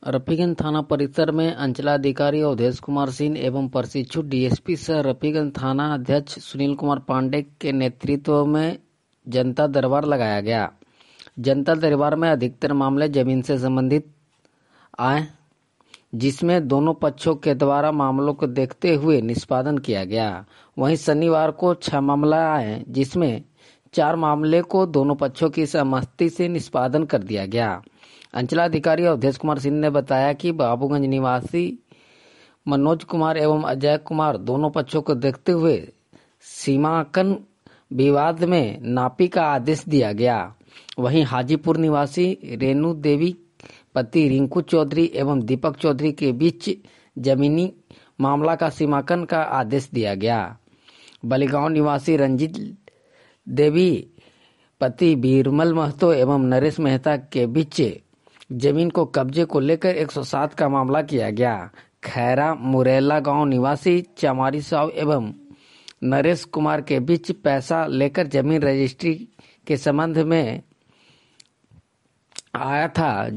रफीगंज थाना परिसर में अंचलाधिकारी अवधेश कुमार सिंह एवं प्रशिक्षु डीएसपी सह रफीगंज थाना अध्यक्ष सुनील कुमार पांडे के नेतृत्व में जनता दरबार लगाया गया। जनता दरबार में अधिकतर मामले जमीन से संबंधित आए, जिसमें दोनों पक्षों के द्वारा मामलों को देखते हुए निष्पादन किया गया। वहीं शनिवार को 6 मामला आए, जिसमें 4 मामले को दोनों पक्षों की सहमति से निष्पादन कर दिया गया। अंचलाधिकारी अवधेश कुमार सिंह ने बताया कि बाबूगंज निवासी मनोज कुमार एवं अजय कुमार दोनों पक्षों को देखते हुए सीमांकन विवाद में नापी का आदेश दिया गया। वहीं हाजीपुर निवासी रेणु देवी पति रिंकू चौधरी एवं दीपक चौधरी के बीच जमीनी मामला का सीमांकन का आदेश दिया गया। बलिगांव निवासी रंजीत देवी पति बीरमल महतो एवं नरेश मेहता के बीच जमीन को कब्जे को लेकर 107 का मामला किया गया। खैरा मुरेला गांव निवासी चमारी साव एवं नरेश कुमार के बीच पैसा लेकर जमीन रजिस्ट्री के संबंध में आया था,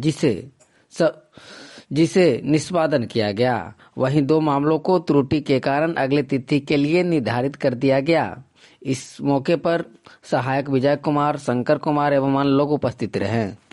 जिसे निष्पादन किया गया। वहीं 2 मामलों को त्रुटि के कारण अगले तिथि के लिए निर्धारित कर दिया गया। इस मौके पर सहायक विजय कुमार, शंकर कुमार एवं अन्य लोग उपस्थित रहे।